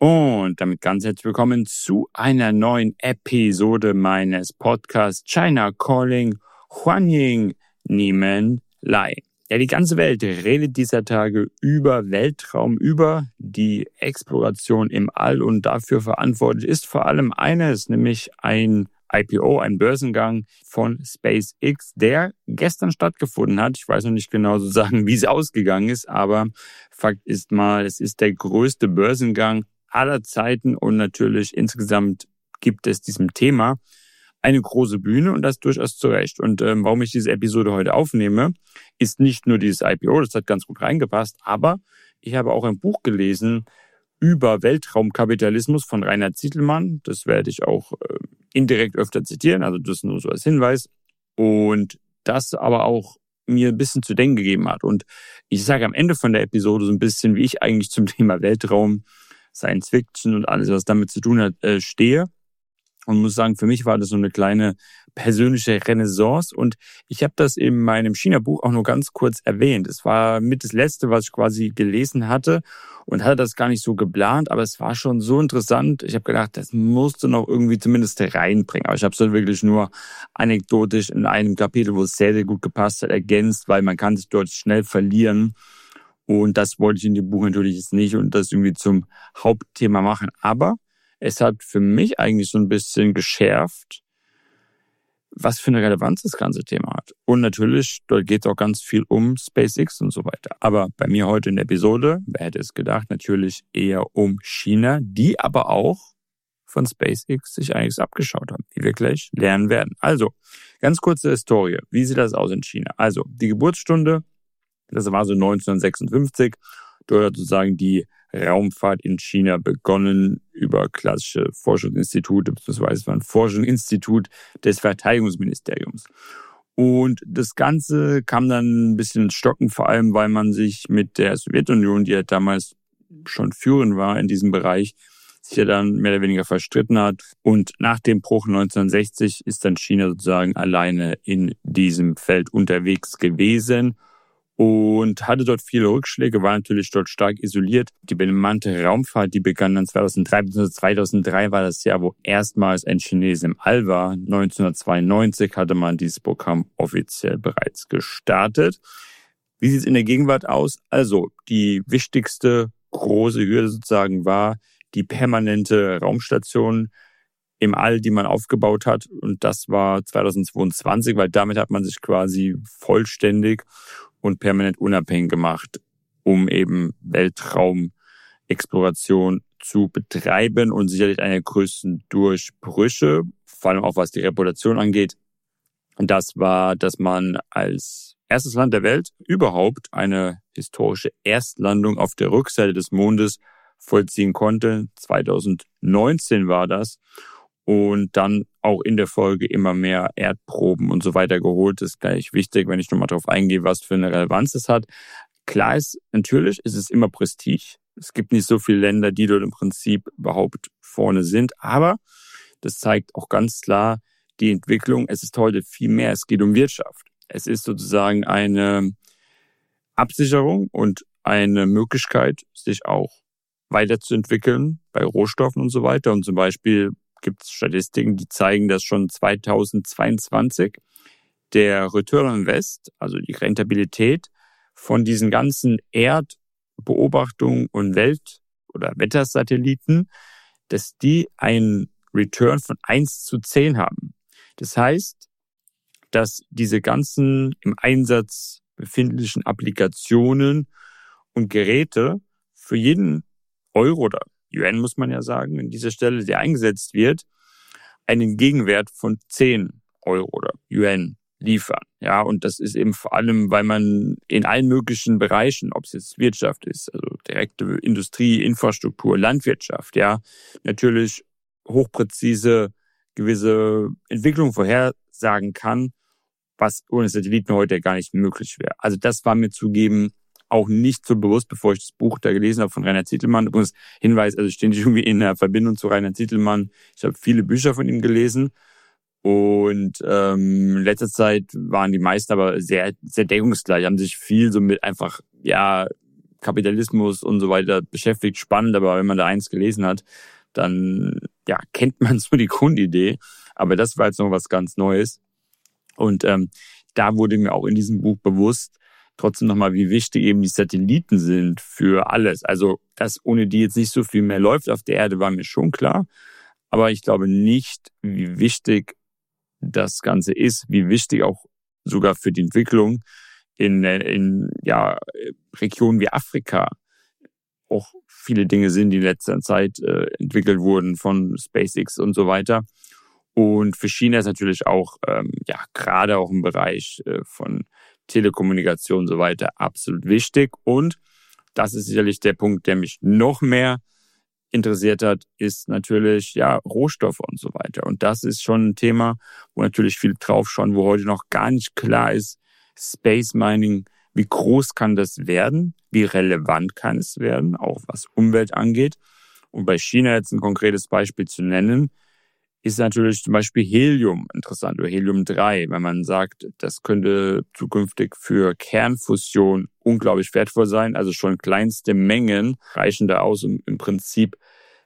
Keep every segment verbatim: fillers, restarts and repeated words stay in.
Und damit ganz herzlich willkommen zu einer neuen Episode meines Podcasts China Calling Huanying Nimen Lai. Ja, die ganze Welt redet dieser Tage über Weltraum, über die Exploration im All und dafür verantwortlich ist vor allem eines, nämlich ein I P O, ein Börsengang von SpaceX, der gestern stattgefunden hat. Ich weiß noch nicht genau sozusagen, wie es ausgegangen ist, aber Fakt ist mal, es ist der größte Börsengang aller Zeiten und natürlich insgesamt gibt es diesem Thema eine große Bühne und das durchaus zu Recht. Und ähm, warum ich diese Episode heute aufnehme, ist nicht nur dieses I P O, das hat ganz gut reingepasst, aber ich habe auch ein Buch gelesen über Weltraumkapitalismus von Reinhard Zitelmann. Das werde ich auch äh, indirekt öfter zitieren, also das nur so als Hinweis. Und das aber auch mir ein bisschen zu denken gegeben hat. Und ich sage am Ende von der Episode so ein bisschen, wie ich eigentlich zum Thema Weltraum, Science Fiction und alles, was damit zu tun hat, äh, stehe. Und muss sagen, für mich war das so eine kleine persönliche Renaissance. Und ich habe das in meinem China-Buch auch nur ganz kurz erwähnt. Es war mit das Letzte, was ich quasi gelesen hatte und hatte das gar nicht so geplant. Aber es war schon so interessant. Ich habe gedacht, das musst du noch irgendwie zumindest reinbringen. Aber ich habe es dann wirklich nur anekdotisch in einem Kapitel, wo es sehr, sehr gut gepasst hat, ergänzt, weil man kann sich dort schnell verlieren. Und das wollte ich in dem Buch natürlich jetzt nicht und das irgendwie zum Hauptthema machen. Aber es hat für mich eigentlich so ein bisschen geschärft, was für eine Relevanz das ganze Thema hat. Und natürlich, dort geht es auch ganz viel um SpaceX und so weiter. Aber bei mir heute in der Episode, wer hätte es gedacht, natürlich eher um China, die aber auch von SpaceX sich einiges abgeschaut haben, wie wir gleich lernen werden. Also, ganz kurze Historie. Wie sieht das aus in China? Also, die Geburtsstunde, das war so neunzehnhundertsechsundfünfzig. Dort hat sozusagen die Raumfahrt in China begonnen über klassische Forschungsinstitute, beziehungsweise es war ein Forschungsinstitut des Verteidigungsministeriums. Und das Ganze kam dann ein bisschen ins Stocken, vor allem weil man sich mit der Sowjetunion, die ja damals schon führend war in diesem Bereich, sich ja dann mehr oder weniger verstritten hat. Und nach dem Bruch neunzehnhundertsechzig ist dann China sozusagen alleine in diesem Feld unterwegs gewesen und hatte dort viele Rückschläge, war natürlich dort stark isoliert. Die bemannte Raumfahrt, die begann dann zweitausenddrei, beziehungsweise zweitausenddrei war das Jahr, wo erstmals ein Chinese im All war. neunzehnhundertzweiundneunzig hatte man dieses Programm offiziell bereits gestartet. Wie sieht es in der Gegenwart aus? Also, die wichtigste große Hürde sozusagen war die permanente Raumstation im All, die man aufgebaut hat. Und das war zweitausendzweiundzwanzig, weil damit hat man sich quasi vollständig und permanent unabhängig gemacht, um eben Weltraumexploration zu betreiben und sicherlich einer der größten Durchbrüche, vor allem auch was die Reputation angeht. Und das war, dass man als erstes Land der Welt überhaupt eine historische Erstlandung auf der Rückseite des Mondes vollziehen konnte. zweitausendneunzehn war das. Und dann auch in der Folge immer mehr Erdproben und so weiter geholt. Das ist gleich wichtig, wenn ich nochmal darauf eingehe, was für eine Relevanz es hat. Klar ist, natürlich ist es immer Prestige. Es gibt nicht so viele Länder, die dort im Prinzip überhaupt vorne sind. Aber das zeigt auch ganz klar die Entwicklung. Es ist heute viel mehr. Es geht um Wirtschaft. Es ist sozusagen eine Absicherung und eine Möglichkeit, sich auch weiterzuentwickeln bei Rohstoffen und so weiter. Und zum Beispiel gibt es Statistiken, die zeigen, dass schon zweitausendzweiundzwanzig der Return on Invest, also die Rentabilität von diesen ganzen Erdbeobachtungen und Welt- oder Wettersatelliten, dass die einen Return von eins zu zehn haben. Das heißt, dass diese ganzen im Einsatz befindlichen Applikationen und Geräte für jeden Euro oder Yuan, muss man ja sagen, an dieser Stelle, der eingesetzt wird, einen Gegenwert von zehn Euro oder Yuan liefern. Ja, und das ist eben vor allem, weil man in allen möglichen Bereichen, ob es jetzt Wirtschaft ist, also direkte Industrie, Infrastruktur, Landwirtschaft, ja, natürlich hochpräzise gewisse Entwicklungen vorhersagen kann, was ohne Satelliten heute gar nicht möglich wäre. Also das war mir zugeben auch nicht so bewusst, bevor ich das Buch da gelesen habe von Reinhard Zitelmann. Übrigens Hinweis, also ich stehe nicht irgendwie in der Verbindung zu Reinhard Zitelmann. Ich habe viele Bücher von ihm gelesen und ähm, in letzter Zeit waren die meisten aber sehr, sehr deckungsgleich, haben sich viel so mit einfach, ja, Kapitalismus und so weiter beschäftigt, spannend, aber wenn man da eins gelesen hat, dann ja kennt man so die Grundidee. Aber das war jetzt noch was ganz Neues. Und ähm, da wurde mir auch in diesem Buch bewusst, trotzdem nochmal, wie wichtig eben die Satelliten sind für alles. Also, dass ohne die jetzt nicht so viel mehr läuft auf der Erde, war mir schon klar. Aber ich glaube nicht, wie wichtig das Ganze ist, wie wichtig auch sogar für die Entwicklung in, in ja, Regionen wie Afrika auch viele Dinge sind, die in letzter Zeit äh, entwickelt wurden von SpaceX und so weiter. Und für China ist natürlich auch, ähm, ja, gerade auch im Bereich äh, von Telekommunikation und so weiter absolut wichtig. Und das ist sicherlich der Punkt, der mich noch mehr interessiert hat, ist natürlich, ja, Rohstoffe und so weiter. Und das ist schon ein Thema, wo natürlich viele draufschauen, wo heute noch gar nicht klar ist, Space Mining, wie groß kann das werden? Wie relevant kann es werden? Auch was Umwelt angeht. Und bei China jetzt ein konkretes Beispiel zu nennen, ist natürlich zum Beispiel Helium interessant oder Helium drei, wenn man sagt, das könnte zukünftig für Kernfusion unglaublich wertvoll sein. Also schon kleinste Mengen reichen da aus, um im Prinzip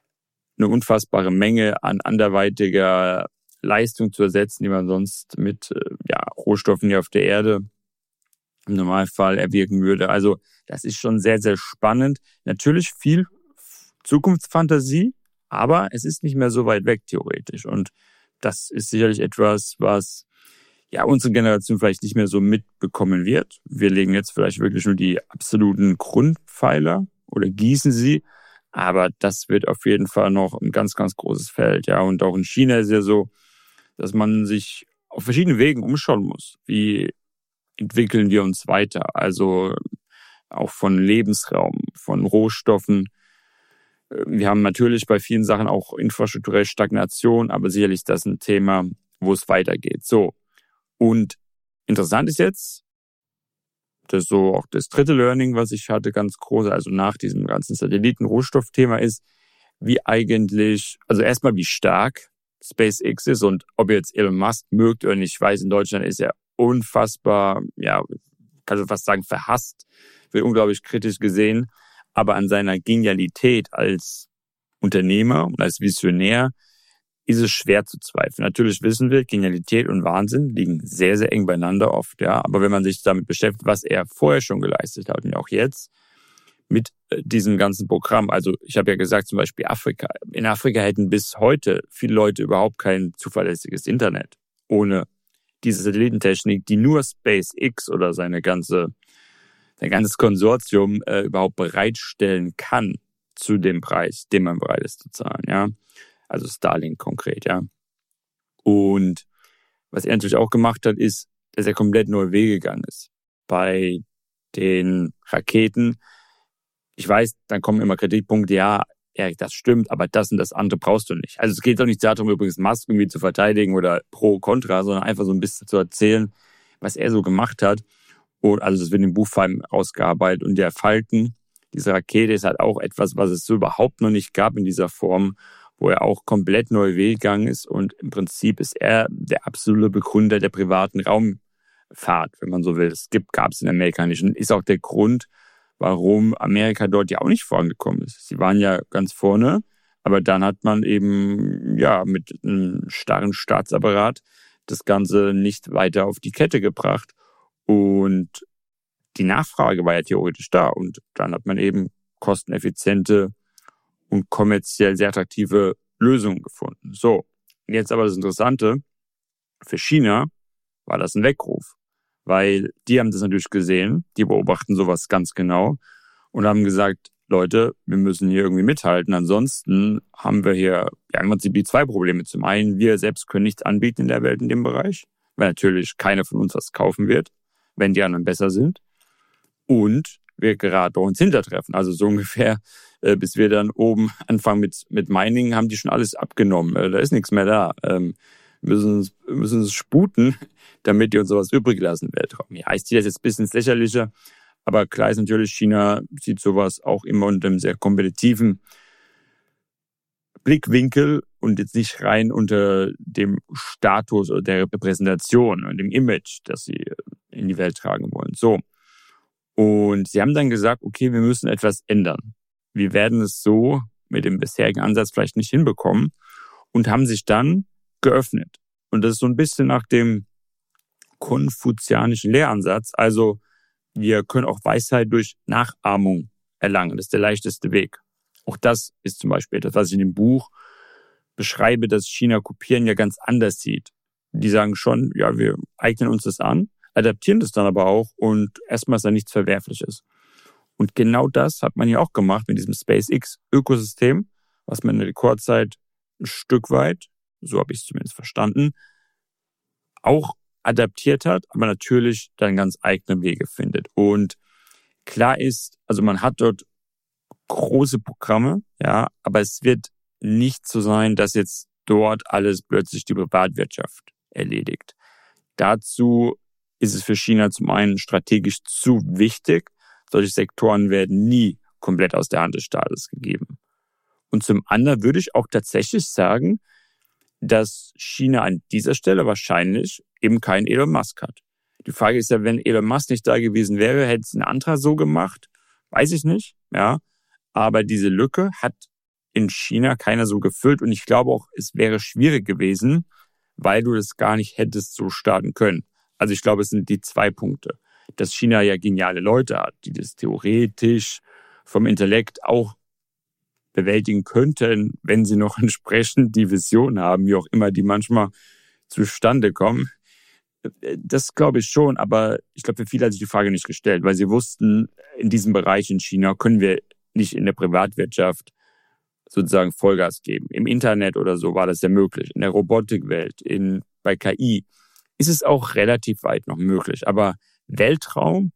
eine unfassbare Menge an anderweitiger Leistung zu ersetzen, die man sonst mit ja, Rohstoffen hier auf der Erde im Normalfall erwirken würde. Also das ist schon sehr, sehr spannend. Natürlich viel Zukunftsfantasie, aber es ist nicht mehr so weit weg theoretisch. Und das ist sicherlich etwas, was ja unsere Generation vielleicht nicht mehr so mitbekommen wird. Wir legen jetzt vielleicht wirklich nur die absoluten Grundpfeiler oder gießen sie. Aber das wird auf jeden Fall noch ein ganz, ganz großes Feld. Ja, und auch in China ist ja so, dass man sich auf verschiedenen Wegen umschauen muss. Wie entwickeln wir uns weiter? Also auch von Lebensraum, von Rohstoffen. Wir haben natürlich bei vielen Sachen auch infrastrukturelle Stagnation, aber sicherlich ist das ein Thema, wo es weitergeht. So. Und interessant ist jetzt, das ist so auch das dritte Learning, was ich hatte, ganz groß, also nach diesem ganzen Satelliten-Rohstoffthema ist, wie eigentlich, also erstmal wie stark SpaceX ist und ob ihr jetzt Elon Musk mögt oder nicht, ich weiß, in Deutschland ist er unfassbar, ja, kann ich fast sagen, verhasst, wird unglaublich kritisch gesehen, aber an seiner Genialität als Unternehmer und als Visionär ist es schwer zu zweifeln. Natürlich wissen wir, Genialität und Wahnsinn liegen sehr, sehr eng beieinander oft, ja. Aber wenn man sich damit beschäftigt, was er vorher schon geleistet hat und auch jetzt mit diesem ganzen Programm, also ich habe ja gesagt, zum Beispiel Afrika. In Afrika hätten bis heute viele Leute überhaupt kein zuverlässiges Internet ohne diese Satellitentechnik, die nur SpaceX oder seine ganze, sein ganzes Konsortium äh, überhaupt bereitstellen kann zu dem Preis, den man bereit ist zu zahlen, ja. Also Starlink konkret, ja. Und was er natürlich auch gemacht hat, ist, dass er komplett neue Wege gegangen ist. Bei den Raketen, ich weiß, dann kommen immer Kritikpunkte, ja, Erik, das stimmt, aber das und das andere brauchst du nicht. Also es geht doch nicht darum, übrigens Musk irgendwie zu verteidigen oder pro, contra, sondern einfach so ein bisschen zu erzählen, was er so gemacht hat. Und also das wird im Buch vor allem ausgearbeitet. Und der Falcon, diese Rakete, ist halt auch etwas, was es so überhaupt noch nicht gab in dieser Form, wo er auch komplett neue Wege gegangen ist. Und im Prinzip ist er der absolute Begründer der privaten Raumfahrt, wenn man so will. Es gibt, gab es in Amerika nicht. Und ist auch der Grund, warum Amerika dort ja auch nicht vorangekommen ist. Sie waren ja ganz vorne, aber dann hat man eben ja mit einem starren Staatsapparat das Ganze nicht weiter auf die Kette gebracht. Und die Nachfrage war ja theoretisch da. Und dann hat man eben kosteneffiziente und kommerziell sehr attraktive Lösungen gefunden. So, jetzt aber das Interessante, für China war das ein Weckruf, weil die haben das natürlich gesehen, die beobachten sowas ganz genau und haben gesagt, Leute, wir müssen hier irgendwie mithalten, ansonsten haben wir hier ja im Prinzip die zwei Probleme. Zum einen, wir selbst können nichts anbieten in der Welt in dem Bereich, weil natürlich keiner von uns was kaufen wird, wenn die anderen besser sind. Und wir gerade bei uns hintertreffen. Also so ungefähr, äh, bis wir dann oben anfangen mit, mit Mining, haben die schon alles abgenommen. Äh, da ist nichts mehr da. Ähm, müssen uns, müssen uns sputen, damit die uns sowas übrig lassen im Weltraum. Ja, ich ziehe das jetzt ein bisschen ins Lächerliche, aber klar ist natürlich, China sieht sowas auch immer unter einem sehr kompetitiven Blickwinkel und jetzt nicht rein unter dem Status oder der Repräsentation und dem Image, das sie in die Welt tragen wollen. So. Und sie haben dann gesagt, okay, wir müssen etwas ändern. Wir werden es so mit dem bisherigen Ansatz vielleicht nicht hinbekommen und haben sich dann geöffnet. Und das ist so ein bisschen nach dem konfuzianischen Lehransatz. Also wir können auch Weisheit durch Nachahmung erlangen. Das ist der leichteste Weg. Auch das ist zum Beispiel etwas, was ich in dem Buch beschreibe, dass China Kopieren ja ganz anders sieht. Die sagen schon, ja, wir eignen uns das an, adaptieren das dann aber auch und erstmal ist da nichts Verwerfliches. Und genau das hat man ja auch gemacht mit diesem SpaceX-Ökosystem, was man in der Rekordzeit ein Stück weit, so habe ich es zumindest verstanden, auch adaptiert hat, aber natürlich dann ganz eigene Wege findet. Und klar ist, also man hat dort große Programme, ja, aber es wird nicht so sein, dass jetzt dort alles plötzlich die Privatwirtschaft erledigt. Dazu ist es für China zum einen strategisch zu wichtig. Solche Sektoren werden nie komplett aus der Hand des Staates gegeben. Und zum anderen würde ich auch tatsächlich sagen, dass China an dieser Stelle wahrscheinlich eben keinen Elon Musk hat. Die Frage ist ja, wenn Elon Musk nicht da gewesen wäre, hätte es ein anderer so gemacht? Weiß ich nicht, ja. Aber diese Lücke hat in China keiner so gefüllt und ich glaube auch, es wäre schwierig gewesen, weil du das gar nicht hättest so starten können. Also ich glaube, es sind die zwei Punkte. Dass China ja geniale Leute hat, die das theoretisch vom Intellekt auch bewältigen könnten, wenn sie noch entsprechend die Vision haben, wie auch immer die manchmal zustande kommen. Das glaube ich schon, aber ich glaube, für viele hat sich die Frage nicht gestellt, weil sie wussten, in diesem Bereich in China können wir nicht in der Privatwirtschaft sozusagen Vollgas geben. Im Internet oder so war das ja möglich. In der Robotikwelt, in, bei K I ist es auch relativ weit noch möglich. Aber Weltraum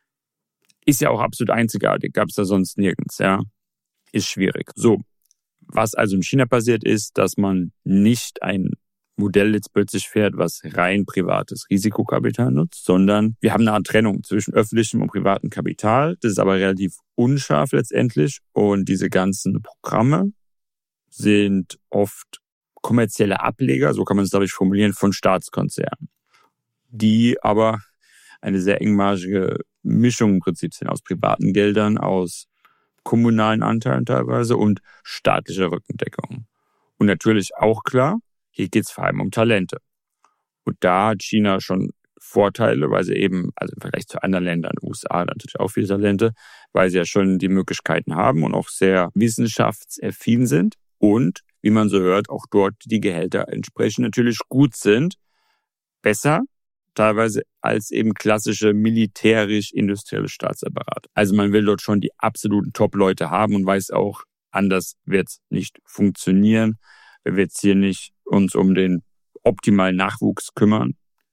ist ja auch absolut einzigartig. Gab es da sonst nirgends, ja. Ist schwierig. So, was also in China passiert ist, dass man nicht ein Modell jetzt plötzlich fährt, was rein privates Risikokapital nutzt, sondern wir haben eine Art Trennung zwischen öffentlichem und privatem Kapital. Das ist aber relativ unscharf letztendlich und diese ganzen Programme sind oft kommerzielle Ableger, so kann man es, glaube ich, formulieren, von Staatskonzernen, die aber eine sehr engmaschige Mischung im Prinzip sind aus privaten Geldern, aus kommunalen Anteilen teilweise und staatlicher Rückendeckung. Und natürlich auch klar, hier geht es vor allem um Talente. Und da hat China schon Vorteile, weil sie eben, also im Vergleich zu anderen Ländern, U S A natürlich auch viele Talente, weil sie ja schon die Möglichkeiten haben und auch sehr wissenschaftsaffin sind. Und, wie man so hört, auch dort die Gehälter entsprechend natürlich gut sind. Besser teilweise als eben klassische militärisch-industrielle Staatsapparat. Also man will dort schon die absoluten Top-Leute haben und weiß auch, anders wird es nicht funktionieren. Wenn wir jetzt hier nicht uns um den optimalen Nachwuchs kümmern,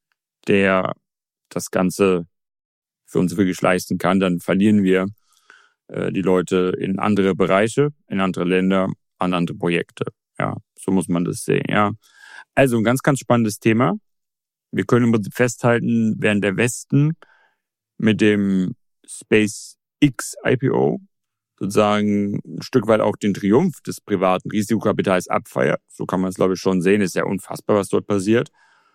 der das Ganze für uns wirklich leisten kann, dann verlieren wir äh, die Leute in andere Bereiche, in andere Länder, an andere Projekte. Ja, so muss man das sehen. Ja, also ein ganz, ganz spannendes Thema. Wir können im Prinzip festhalten, während der Westen mit dem SpaceX I P O sozusagen ein Stück weit auch den Triumph des privaten Risikokapitals abfeiert, so kann man es, glaube ich, schon sehen, ist ja unfassbar, was dort passiert,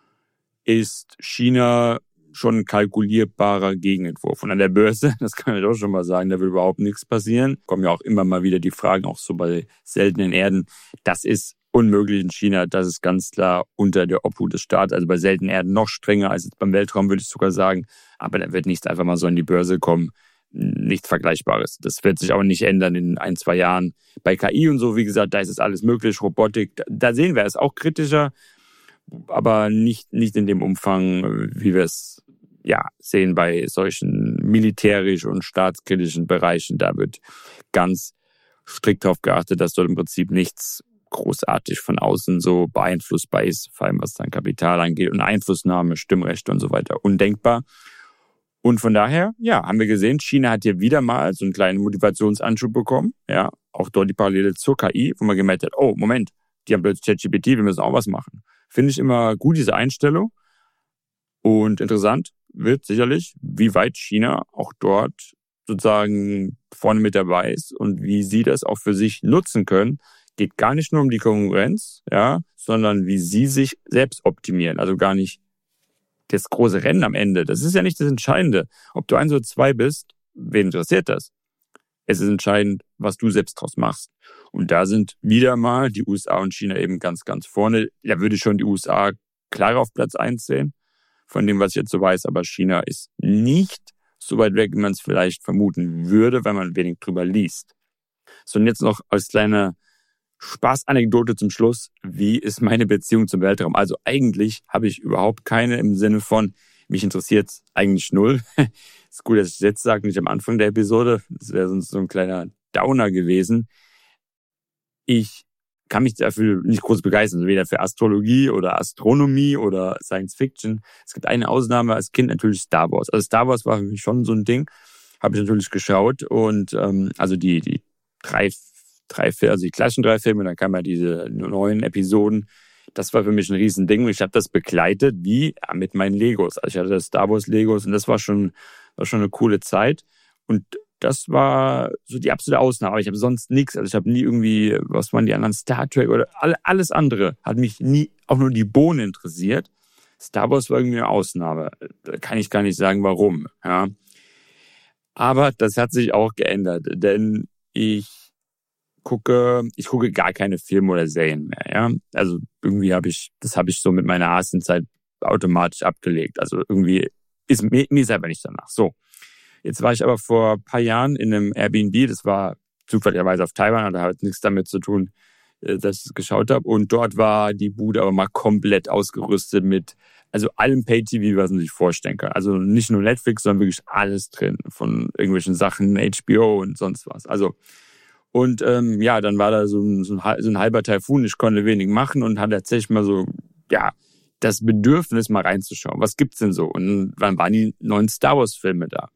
ist China schon ein kalkulierbarer Gegenentwurf. Und an der Börse, das kann ich auch schon mal sagen, da will überhaupt nichts passieren. Kommen ja auch immer mal wieder die Fragen, auch so bei seltenen Erden. Das ist unmöglich in China, das ist ganz klar unter der Obhut des Staates, also bei seltenen Erden noch strenger als jetzt beim Weltraum, würde ich sogar sagen. Aber da wird nichts einfach mal so an die Börse kommen. Nichts Vergleichbares. Das wird sich auch nicht ändern in ein, zwei Jahren. Bei K I und so, wie gesagt, da ist es alles möglich. Robotik, da sehen wir es auch kritischer, aber nicht, nicht in dem Umfang, wie wir es ja, sehen bei solchen militärisch und staatskritischen Bereichen. Da wird ganz strikt darauf geachtet, dass dort im Prinzip nichts großartig von außen so beeinflussbar ist, vor allem was dann Kapital angeht und Einflussnahme, Stimmrechte und so weiter. Undenkbar. Und von daher, ja, haben wir gesehen, China hat hier wieder mal so einen kleinen Motivationsanschub bekommen. Ja, auch dort die Parallele zur K I, wo man gemerkt hat, oh, Moment, die haben plötzlich ChatGPT, wir müssen auch was machen. Finde ich immer gut, diese Einstellung. Und interessant wird sicherlich, wie weit China auch dort sozusagen vorne mit dabei ist und wie sie das auch für sich nutzen können. Geht gar nicht nur um die Konkurrenz, ja, sondern wie sie sich selbst optimieren. Also gar nicht das große Rennen am Ende. Das ist ja nicht das Entscheidende. Ob du eins oder zwei bist, wen interessiert das? Es ist entscheidend, was du selbst draus machst. Und da sind wieder mal die U S A und China eben ganz, ganz vorne. Da würde ich schon die U S A klar auf Platz eins sehen, von dem, was ich jetzt so weiß. Aber China ist nicht so weit weg, wie man es vielleicht vermuten würde, wenn man wenig drüber liest. So, und jetzt noch als kleine Spaßanekdote zum Schluss. Wie ist meine Beziehung zum Weltraum? Also eigentlich habe ich überhaupt keine im Sinne von, mich interessiert eigentlich null. Ist gut, dass ich es jetzt sage, nicht am Anfang der Episode. Das wäre sonst so ein kleiner Downer gewesen. Ich kann mich dafür nicht groß begeistern, also weder für Astrologie oder Astronomie oder Science Fiction. Es gibt eine Ausnahme als Kind, natürlich Star Wars. Also Star Wars war für mich schon so ein Ding. Habe ich natürlich geschaut und ähm, also die die drei drei also die klassischen drei Filme, dann kamen ja diese neuen Episoden. Das war für mich ein Riesending und ich habe das begleitet wie ja, mit meinen Legos. Also ich hatte das Star Wars Legos und das war schon war schon eine coole Zeit und das war so die absolute Ausnahme. Aber ich habe sonst nichts. Also ich habe nie irgendwie, was waren die anderen, Star Trek oder alles andere hat mich nie auch nur die Bohne interessiert. Star Wars war irgendwie eine Ausnahme. Da kann ich gar nicht sagen, warum. Ja. Aber das hat sich auch geändert, denn ich gucke, ich gucke gar keine Filme oder Serien mehr. Ja. Also irgendwie habe ich, das habe ich so mit meiner Asien-Zeit automatisch abgelegt. Also irgendwie ist mir, mir selber nicht danach. So. Jetzt war ich aber vor ein paar Jahren in einem Airbnb, das war zufälligerweise auf Taiwan, da hat nichts damit zu tun, dass ich es geschaut habe. Und dort war die Bude aber mal komplett ausgerüstet mit, also allem Pay-T V, was man sich vorstellen kann. Also nicht nur Netflix, sondern wirklich alles drin, von irgendwelchen Sachen, H B O und sonst was. Also und ähm, ja, dann war da so ein, so ein, so ein halber Taifun, ich konnte wenig machen und hatte tatsächlich mal so, ja, das Bedürfnis mal reinzuschauen. Was gibt's denn so? Und wann waren die neuen Star Wars-Filme da?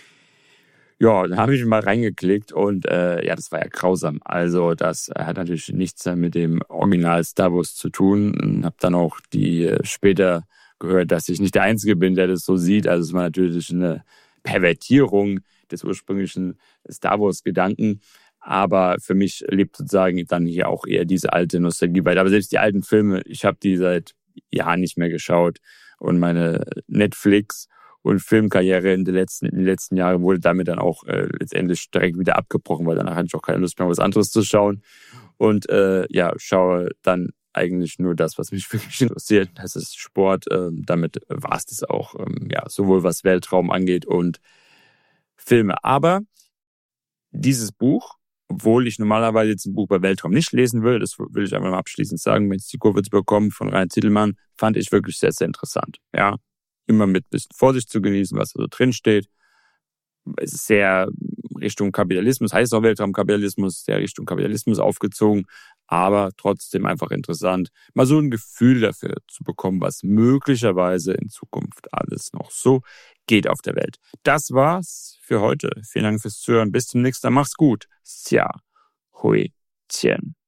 Ja, dann habe ich mal reingeklickt und äh, ja, das war ja grausam. Also das hat natürlich nichts mit dem Original Star Wars zu tun. Und habe dann auch die äh, später gehört, dass ich nicht der Einzige bin, der das so sieht. Also es war natürlich eine Pervertierung des ursprünglichen Star Wars-Gedanken. Aber für mich lebt sozusagen dann hier auch eher diese alte Nostalgie weiter. Aber selbst die alten Filme, ich habe die seit Jahren nicht mehr geschaut. Und meine Netflix- und Filmkarriere in den letzten, in den letzten Jahren wurde damit dann auch äh, letztendlich direkt wieder abgebrochen, weil danach hatte ich auch keine Lust mehr, was anderes zu schauen. Und äh, ja, schaue dann eigentlich nur das, was mich wirklich interessiert. Das ist Sport. Äh, damit war es das auch, ähm, ja, sowohl was Weltraum angeht und Filme. Aber dieses Buch, obwohl ich normalerweise jetzt ein Buch bei Weltraum nicht lesen will, das will ich einfach mal abschließend sagen, wenn es die Kurve zu bekommen von Rainer Zietelmann, fand ich wirklich sehr, sehr interessant. Ja. Immer mit ein bisschen Vorsicht zu genießen, was da so drin steht. Es ist sehr Richtung Kapitalismus, heißt auch Weltraumkapitalismus, sehr Richtung Kapitalismus aufgezogen, aber trotzdem einfach interessant, mal so ein Gefühl dafür zu bekommen, was möglicherweise in Zukunft alles noch so geht auf der Welt. Das war's für heute. Vielen Dank fürs Zuhören. Bis zum nächsten Mal. Mach's gut. Xia Hui Qian.